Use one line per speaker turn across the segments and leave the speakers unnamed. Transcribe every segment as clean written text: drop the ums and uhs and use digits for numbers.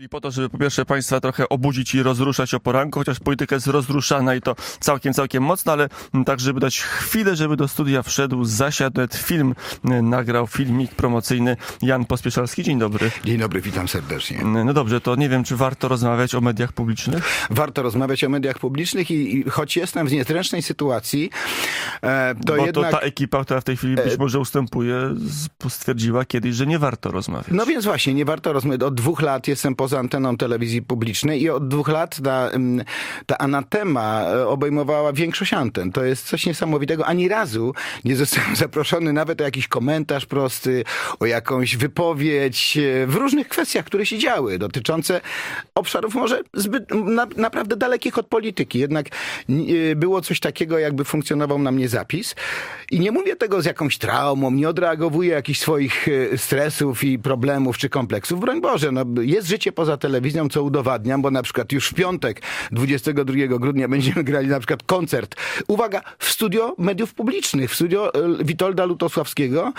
I po to, żeby po pierwsze państwa trochę obudzić i rozruszać o poranku, chociaż polityka jest rozruszana i to całkiem mocno, ale tak, żeby dać chwilę, żeby do studia wszedł, zasiadł, nawet film nagrał, filmik promocyjny Jan Pospieszalski. Dzień dobry.
Dzień dobry, witam serdecznie.
No dobrze, to nie wiem, czy warto rozmawiać o mediach publicznych?
Warto rozmawiać o mediach publicznych i choć jestem w niezręcznej sytuacji, to
bo
jednak...
to ta ekipa, która w tej chwili być może ustępuje, stwierdziła kiedyś, że nie warto rozmawiać.
No więc właśnie, nie warto rozmawiać. Od 2 lat jestem poza anteną telewizji publicznej i od 2 lat ta anatema obejmowała większość anten. To jest coś niesamowitego. Ani razu nie zostałem zaproszony nawet o jakiś komentarz prosty, o jakąś wypowiedź w różnych kwestiach, które się działy, dotyczące obszarów może zbyt naprawdę dalekich od polityki. Jednak było coś takiego, jakby funkcjonował na mnie zapis. I nie mówię tego z jakąś traumą, nie odreagowuję jakichś swoich stresów i problemów czy kompleksów. Broń Boże, no, jest życie poza telewizją, co udowadniam, bo na przykład już w piątek, 22 grudnia będziemy grali na przykład koncert. Uwaga, w studio mediów publicznych, w studio Witolda Lutosławskiego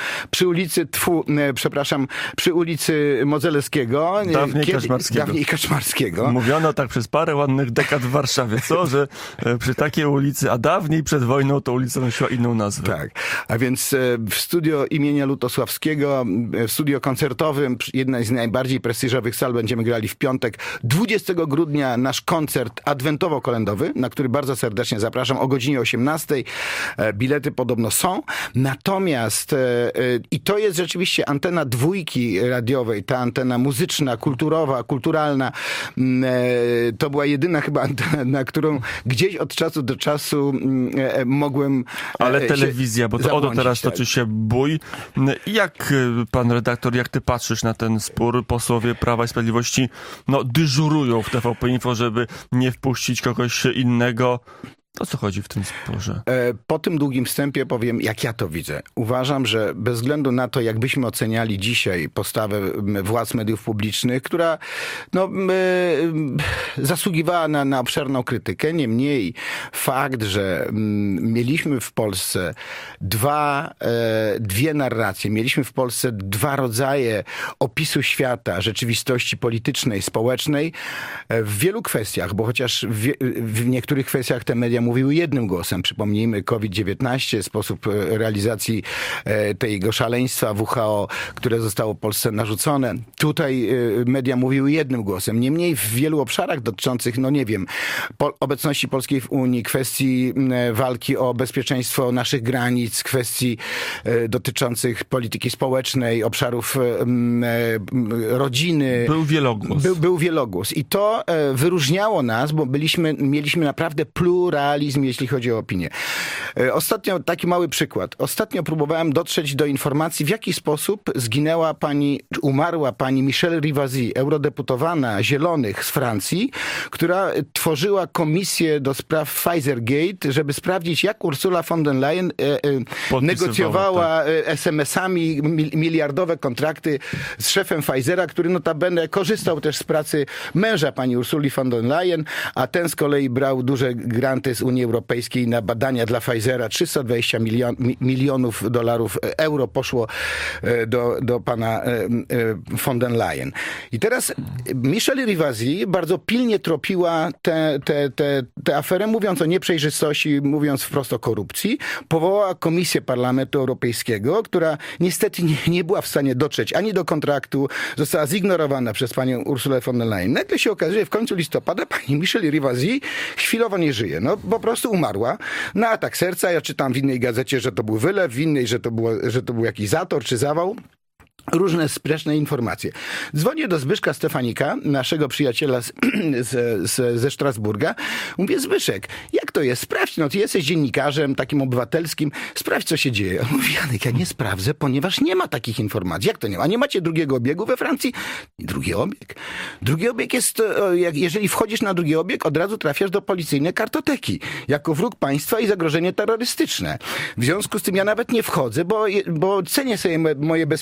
przy ulicy Modzelewskiego. Dawniej Kaczmarskiego.
Mówiono tak przez parę ładnych dekad w Warszawie, co? Że przy takiej ulicy, a dawniej przed wojną to ulica nosiła inną nazwę.
Tak, a więc w studio imienia Lutosławskiego, w studio koncertowym, jedna z najbardziej prestiżowych sal, będziemy grali w piątek, 20 grudnia nasz koncert adwentowo-kolędowy, na który bardzo serdecznie zapraszam o godzinie 18. Bilety podobno są. Natomiast, i to jest rzeczywiście antena 2 radiowej, ta antena muzyczna, kulturowa, kulturalna, to była jedyna chyba antena, na którą gdzieś od czasu do czasu mogłem...
Ale telewizja, bo to teraz toczy się bój. Jak pan redaktor, jak ty patrzysz na ten spór? Posłowie Prawa i Sprawiedliwości dyżurują w TVP Info, żeby nie wpuścić kogoś innego. O co chodzi w tym sporze?
Po tym długim wstępie powiem, jak ja to widzę. Uważam, że bez względu na to, jakbyśmy oceniali dzisiaj postawę władz mediów publicznych, która zasługiwała na obszerną krytykę, niemniej fakt, że mieliśmy w Polsce dwie narracje, mieliśmy w Polsce 2 rodzaje opisu świata, rzeczywistości politycznej, społecznej, w wielu kwestiach, bo chociaż w niektórych kwestiach te media mówiły jednym głosem. Przypomnijmy COVID-19, sposób realizacji tego szaleństwa WHO, które zostało Polsce narzucone. Tutaj media mówiły jednym głosem. Niemniej w wielu obszarach dotyczących, obecności polskiej w Unii, kwestii walki o bezpieczeństwo naszych granic, kwestii dotyczących polityki społecznej, obszarów rodziny.
Był wielogłos.
Był wielogłos. I to wyróżniało nas, bo mieliśmy naprawdę pluralizm, jeśli chodzi o opinię. Ostatnio, taki mały przykład. Ostatnio próbowałem dotrzeć do informacji, w jaki sposób umarła pani Michelle Rivasi, eurodeputowana Zielonych z Francji, która tworzyła komisję do spraw Pfizergate, żeby sprawdzić, jak Ursula von der Leyen negocjowała SMS-ami miliardowe kontrakty z szefem Pfizera, który notabene korzystał też z pracy męża pani Ursuli von der Leyen, a ten z kolei brał duże granty z Unii Europejskiej na badania dla Pfizera. 320 milionów euro poszło do pana von der Leyen. I teraz Michelle Rivasi bardzo pilnie tropiła tę aferę, mówiąc o nieprzejrzystości, mówiąc wprost o korupcji. Powołała Komisję Parlamentu Europejskiego, która niestety nie była w stanie dotrzeć ani do kontraktu, została zignorowana przez panią Ursulę von der Leyen. Nagle się okazuje, że w końcu listopada pani Michelle Rivasi chwilowo nie żyje. Po prostu umarła na atak serca. Ja czytam w innej gazecie, że to był wylew, w innej, że to był jakiś zator czy zawał. Różne sprzeczne informacje. Dzwonię do Zbyszka Stefanika, naszego przyjaciela ze Strasburga. Mówię: Zbyszek, jak to jest? Sprawdź, ty jesteś dziennikarzem takim obywatelskim, sprawdź, co się dzieje. On mówi: Janek, ja nie sprawdzę, ponieważ nie ma takich informacji. Jak to nie ma? A nie macie drugiego obiegu we Francji? Drugi obieg? Drugi obieg jest, jeżeli wchodzisz na drugi obieg, od razu trafiasz do policyjnej kartoteki, jako wróg państwa i zagrożenie terrorystyczne. W związku z tym ja nawet nie wchodzę, bo cenię sobie moje bezpieczeństwo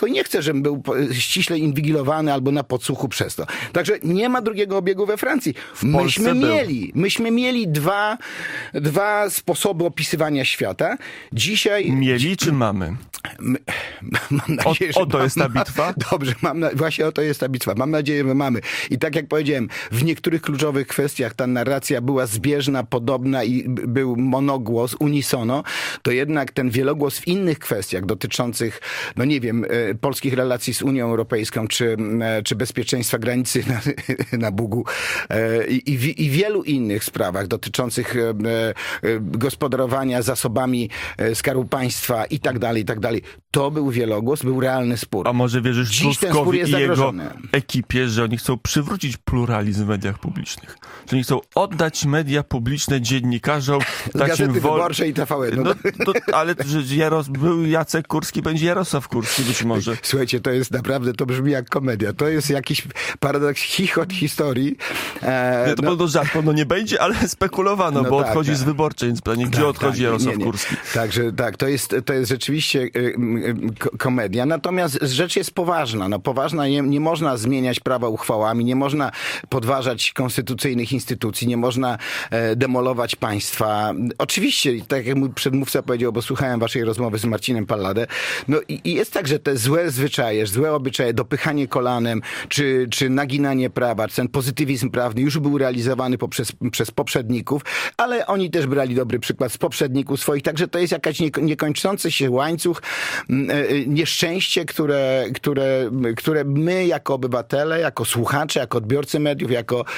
państwo i nie chce, żebym był ściśle inwigilowany albo na podsłuchu przez to. Także nie ma drugiego obiegu we Francji. Myśmy mieli dwa sposoby opisywania świata. Dzisiaj...
Mieli czy mamy?
Mam nadzieję, że
to jest ta bitwa?
Dobrze, właśnie oto jest ta bitwa. Mam nadzieję, że mamy. I tak jak powiedziałem, w niektórych kluczowych kwestiach ta narracja była zbieżna, podobna i był monogłos, unisono, to jednak ten wielogłos w innych kwestiach dotyczących, no nie wiem, polskich relacji z Unią Europejską, czy bezpieczeństwa granicy na Bugu i wielu innych sprawach dotyczących gospodarowania zasobami Skarbu Państwa i tak dalej, to był wielogłos, był realny spór.
A może wierzysz Tuskowi i jego ekipie, że oni chcą przywrócić pluralizm w mediach publicznych? Że oni chcą oddać media publiczne dziennikarzom
Gazety Wyborczej i TVN.
Ale że był Jacek Kurski, będzie Jarosław Kurski być może.
Słuchajcie, to jest naprawdę, to brzmi jak komedia. To jest jakiś paradoks, chichot historii.
To żart, nie będzie, ale spekulowano, bo odchodzi z Wyborczej, więc pytanie, gdzie odchodzi Jarosław Kurski?
Także tak, to jest rzeczywiście komedia. Natomiast rzecz jest poważna. Poważna, nie można zmieniać prawa uchwałami, nie można podważać konstytucyjnych instytucji, nie można demolować państwa. Oczywiście, tak jak mój przedmówca powiedział, bo słuchałem waszej rozmowy z Marcinem Palladę, i jest tak, że te złe zwyczaje, złe obyczaje, dopychanie kolanem, czy naginanie prawa, czy ten pozytywizm prawny już był realizowany przez poprzedników, ale oni też brali dobry przykład z poprzedników swoich, także to jest jakaś niekończący się łańcuch, nieszczęście, które my jako obywatele, jako słuchacze, jako odbiorcy mediów,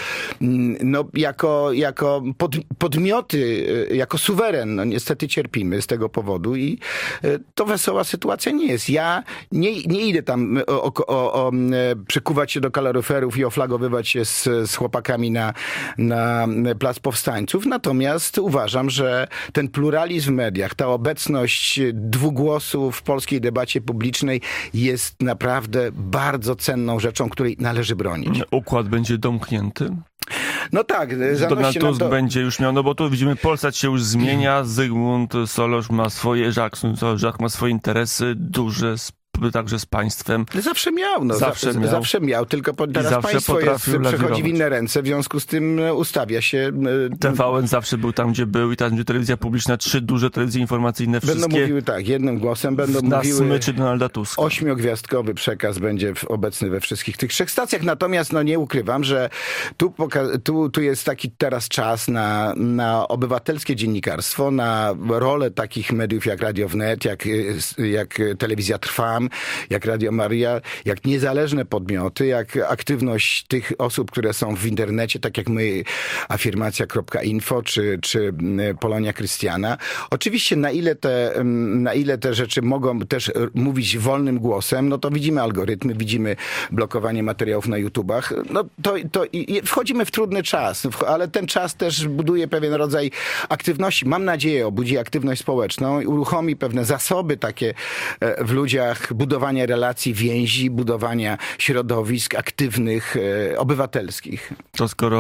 jako podmioty, jako suweren, niestety cierpimy z tego powodu i to wesoła sytuacja nie jest. Ja nie idę tam przykuwać się do kaloryferów i oflagowywać się z chłopakami na Plac Powstańców, natomiast uważam, że ten pluralizm w mediach, ta obecność dwugłosu w polskiej debacie publicznej jest naprawdę bardzo cenną rzeczą, której należy bronić.
Układ będzie domknięty?
No tak,
Donald Tusk będzie już miał, bo tu widzimy, Polsat się już zmienia, Zygmunt Solorz ma swoje, Jacques ma swoje interesy duże, także z państwem.
Zawsze miał. Zawsze miał, tylko teraz państwo przechodzi w inne ręce, w związku z tym ustawia się.
TVN zawsze był tam, gdzie był i tam, gdzie telewizja publiczna, 3 duże telewizje informacyjne, wszystkie
będą mówiły tak, jednym głosem, będą mówiły
smyczy Donalda Tuska.
8-gwiazdkowy przekaz będzie obecny we wszystkich tych 3 stacjach, natomiast nie ukrywam, że tu jest taki teraz czas na obywatelskie dziennikarstwo, na rolę takich mediów jak Radio Wnet, jak Telewizja Trwam, jak Radio Maria, jak niezależne podmioty, jak aktywność tych osób, które są w internecie, tak jak my, afirmacja.info czy Polonia Krystiana. Oczywiście na ile te rzeczy mogą też mówić wolnym głosem, to widzimy algorytmy, widzimy blokowanie materiałów na YouTubach. I wchodzimy w trudny czas, ale ten czas też buduje pewien rodzaj aktywności. Mam nadzieję, obudzi aktywność społeczną i uruchomi pewne zasoby takie w ludziach, budowania relacji, więzi, budowania środowisk aktywnych, obywatelskich.
To skoro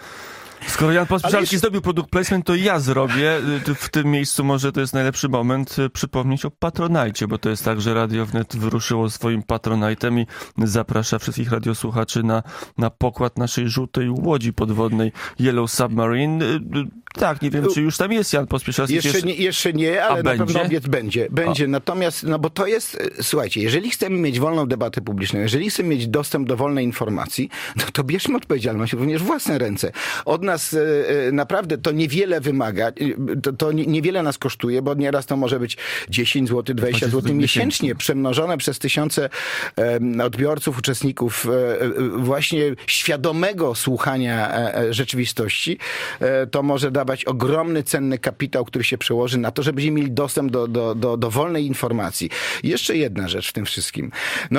Jan Pospieszalski zrobił product placement, to ja zrobię. W tym miejscu może to jest najlepszy moment przypomnieć o Patronite, bo to jest tak, że Radio Wnet wyruszyło swoim Patronite'em i zaprasza wszystkich radiosłuchaczy na pokład naszej żółtej łodzi podwodnej Yellow Submarine. Tak, nie wiem, czy już tam jest Jan Pospieszalski.
Jeszcze nie, ale na pewno będzie. Natomiast, bo to jest, słuchajcie, jeżeli chcemy mieć wolną debatę publiczną, jeżeli chcemy mieć dostęp do wolnej informacji, to bierzmy odpowiedzialność również w własne ręce. Od nas naprawdę to niewiele wymaga, to niewiele nas kosztuje, bo nieraz to może być 10 zł, 20 zł miesięcznie, przemnożone przez tysiące odbiorców, uczestników właśnie świadomego słuchania rzeczywistości. To może dawać ogromny, cenny kapitał, który się przełoży na to, żebyśmy mieli dostęp do wolnej informacji. Jeszcze jedna rzecz w tym wszystkim.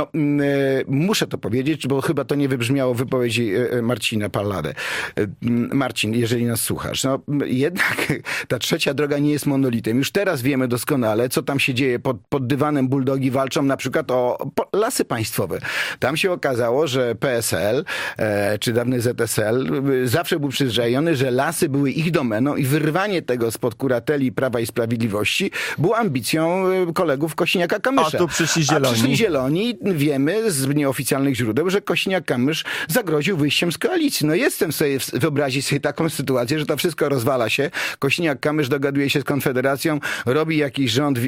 Muszę to powiedzieć, bo chyba to nie wybrzmiało w wypowiedzi Marcina Palladę. Marcin, jeżeli nas słuchasz, jednak ta trzecia droga nie jest monolitem. Już teraz wiemy doskonale, co tam się dzieje. Pod dywanem buldogi walczą na przykład o lasy państwowe. Tam się okazało, że PSL czy dawny ZSL zawsze był przyzwyczajony, że lasy były ich domeną. fenomeną i wyrwanie tego spod kurateli Prawa i Sprawiedliwości było ambicją kolegów Kosiniaka-Kamysza.
A tu przyszli Zieloni.
A przyszli Zieloni, wiemy z nieoficjalnych źródeł, że Kosiniak-Kamysz zagroził wyjściem z koalicji. No jestem sobie, wyobrazić sobie taką sytuację, że to wszystko rozwala się. Kosiniak-Kamysz dogaduje się z Konfederacją, robi jakiś rząd,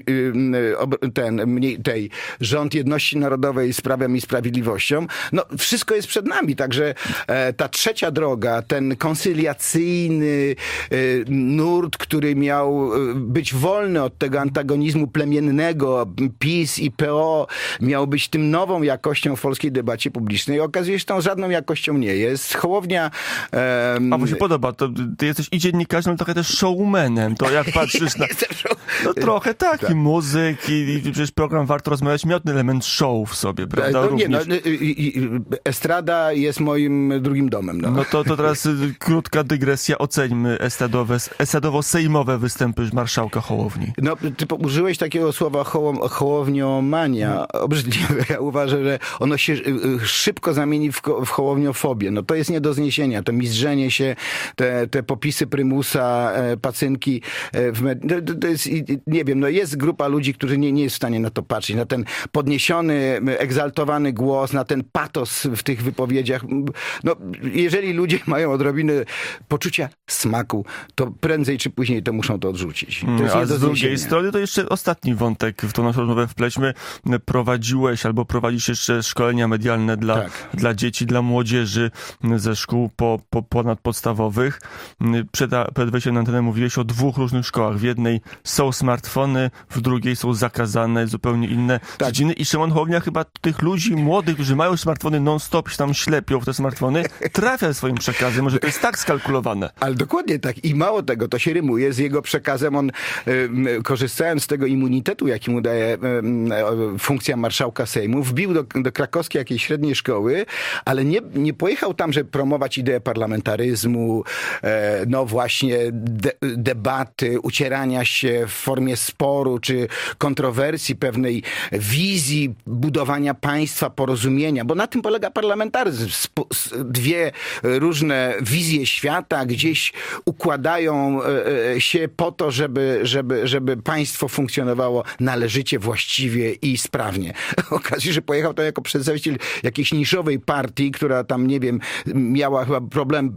rząd jedności narodowej z Prawem i Sprawiedliwością. No wszystko jest przed nami, także ta trzecia droga, ten koncyliacyjny nurt, który miał być wolny od tego antagonizmu plemiennego, PiS i PO, miał być tym nową jakością w polskiej debacie publicznej. Okazuje się, że tą żadną jakością nie jest. Hołownia...
A mu się podoba, to ty jesteś i dziennikarzem, trochę też showmanem. To jak patrzysz na... No trochę tak, i muzyk, i przecież program Warto Rozmawiać miał ten element show w sobie, prawda?
Estrada jest moim drugim domem.
No to teraz krótka dygresja. Oceńmy estradowo-sejmowe występy marszałka Hołowni.
No, ty użyłeś takiego słowa hołowniomania. Obrzydliwe. Ja uważam, że ono się szybko zamieni w hołowniofobię. No to jest nie do zniesienia. To mizdrzenie się, te popisy prymusa, pacynki to jest, nie wiem, no jest grupa ludzi, którzy nie jest w stanie na to patrzeć, na ten podniesiony, egzaltowany głos, na ten patos w tych wypowiedziach. No, jeżeli ludzie mają odrobinę poczucia smaku, to prędzej czy później to muszą to odrzucić. To jest
a z drugiej strony to jeszcze ostatni wątek w tą naszą rozmowę wplećmy. Prowadziłeś albo prowadzisz jeszcze szkolenia medialne dla dzieci, dla młodzieży ze szkół ponadpodstawowych. Przed wejściem na antenę mówiłeś o 2 różnych szkołach. W jednej są smartfony, w drugiej są zakazane, zupełnie inne dziedziny. I Szymon Hołownia chyba tych ludzi młodych, którzy mają smartfony non-stop, się tam ślepią w te smartfony, trafia swoim przekazem. Może to jest tak skalkulowane.
Ale dokładnie tak. I mało tego, to się rymuje z jego przekazem. On, korzystając z tego immunitetu, jaki mu daje funkcja marszałka Sejmu, wbił do krakowskiej jakiejś średniej szkoły, ale nie pojechał tam, żeby promować ideę parlamentaryzmu, no właśnie debaty, ucierania się w formie sporu czy kontrowersji, pewnej wizji budowania państwa, porozumienia, bo na tym polega parlamentaryzm. 2 różne wizje świata gdzieś układają się po to, żeby państwo funkcjonowało należycie, właściwie i sprawnie. Okazuje się, że pojechał tam jako przedstawiciel jakiejś niszowej partii, która tam, nie wiem, miała chyba problem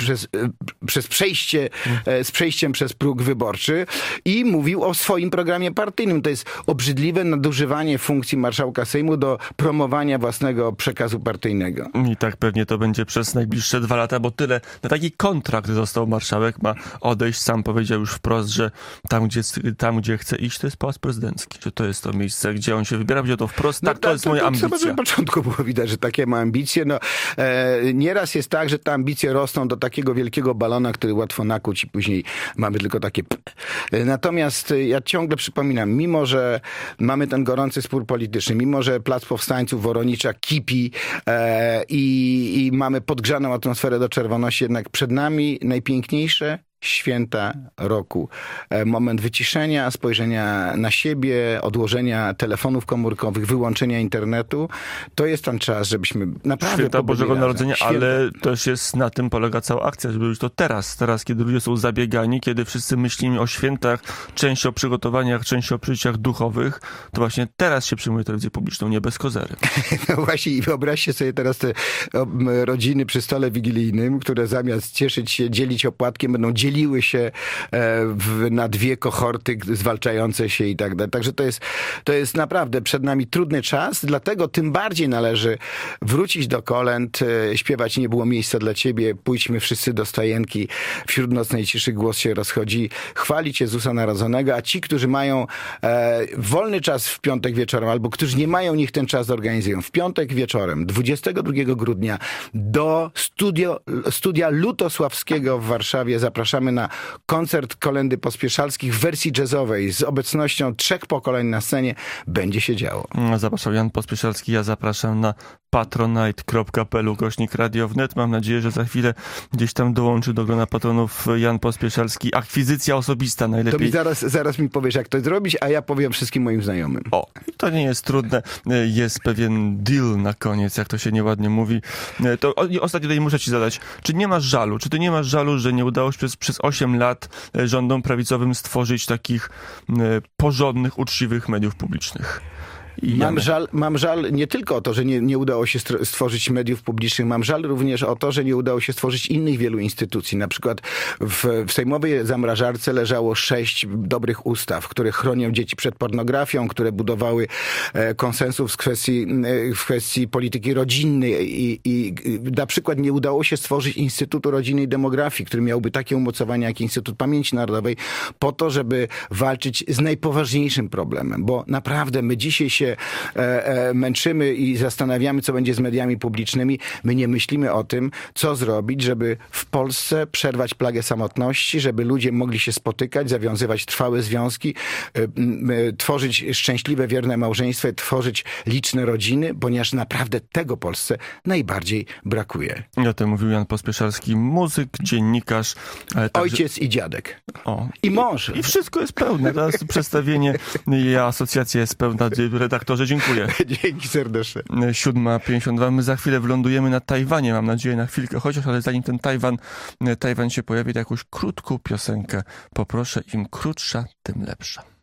z przejściem przez próg wyborczy i mówił o swoim programie partyjnym. To jest obrzydliwe nadużywanie funkcji marszałka Sejmu do promowania własnego przekazu partyjnego.
I tak pewnie to będzie przez najbliższe 2 lata, bo tyle. Na taki kontrakt został marszałek, ma odejść. Sam powiedział już wprost, że tam, gdzie chce iść, to jest Pałac Prezydencki. Że to jest to miejsce, gdzie on się wybiera. Powiedział to wprost. Tak, to jest moja ambicja.
Na początku było widać, że takie ma ambicje. No, nieraz jest tak, że te ambicje rosną do takiego wielkiego balona, który łatwo nakuć i później mamy tylko takie... Natomiast ja ciągle przypominam, mimo że mamy ten gorący spór polityczny, mimo że Plac Powstańców Woronicza kipi i mamy podgrzaną atmosferę do czerwoności, jednak przed nami najpiękniejsze święta roku. Moment wyciszenia, spojrzenia na siebie, odłożenia telefonów komórkowych, wyłączenia internetu. To jest ten czas, żebyśmy naprawdę...
Święta Bożego Narodzenia, ale też jest, na tym polega cała akcja, żeby już to teraz, kiedy ludzie są zabiegani, kiedy wszyscy myślimy o świętach, część o przygotowaniach, część o przeżyciach duchowych, to właśnie teraz się przyjmuje telewizję publiczną, nie bez kozery.
No właśnie i wyobraźcie sobie teraz te rodziny przy stole wigilijnym, które zamiast cieszyć się, dzielić opłatkiem, będą dzieliły się na 2 kohorty zwalczające się i tak dalej. Także to jest naprawdę przed nami trudny czas, dlatego tym bardziej należy wrócić do kolęd, śpiewać Nie było miejsca dla ciebie, pójdźmy wszyscy do stajenki, wśród nocnej ciszy głos się rozchodzi, chwalić Jezusa Narodzonego, a ci, którzy mają wolny czas w piątek wieczorem, albo którzy nie mają, niech ten czas zorganizują. W piątek wieczorem, 22 grudnia do studia Lutosławskiego w Warszawie zapraszamy na koncert Kolendy Pospieszalskich w wersji jazzowej z obecnością 3 pokoleń na scenie. Będzie się działo.
Zapraszam Jan Pospieszalski, ja zapraszam na patronite.pl/Radio Wnet. Mam nadzieję, że za chwilę gdzieś tam dołączy do grona patronów Jan Pospieszalski. Akwizycja osobista najlepiej.
To mi zaraz mi powiesz, jak to zrobić, a ja powiem wszystkim moim znajomym.
O, to nie jest trudne. Jest pewien deal na koniec, jak to się nieładnie mówi. To ostatnio tutaj muszę ci zadać. Czy nie masz żalu? Czy ty nie masz żalu, że nie udało się przez 8 lat rządom prawicowym stworzyć takich porządnych, uczciwych mediów publicznych?
Mam żal nie tylko o to, że nie udało się stworzyć mediów publicznych, mam żal również o to, że nie udało się stworzyć innych wielu instytucji. Na przykład w sejmowej zamrażarce leżało 6 dobrych ustaw, które chronią dzieci przed pornografią, które budowały konsensus w kwestii polityki rodzinnej i na przykład nie udało się stworzyć Instytutu Rodziny i Demografii, który miałby takie umocowania jak Instytut Pamięci Narodowej, po to, żeby walczyć z najpoważniejszym problemem, bo naprawdę my dzisiaj się męczymy i zastanawiamy, co będzie z mediami publicznymi. My nie myślimy o tym, co zrobić, żeby w Polsce przerwać plagę samotności, żeby ludzie mogli się spotykać, zawiązywać trwałe związki, tworzyć szczęśliwe, wierne małżeństwa, tworzyć liczne rodziny, ponieważ naprawdę tego Polsce najbardziej brakuje.
O tym mówił Jan Pospieszalski, muzyk, dziennikarz.
Ojciec i dziadek. I mąż.
I wszystko jest pełne. Teraz przedstawienie i asocjacja jest pełna. Redaktorze, dziękuję.
Dzięki serdecznie.
7:52. My za chwilę wylądujemy na Tajwanie. Mam nadzieję na chwilkę, chociaż ale zanim ten Tajwan się pojawi, to jakąś krótką piosenkę poproszę. Im krótsza, tym lepsza.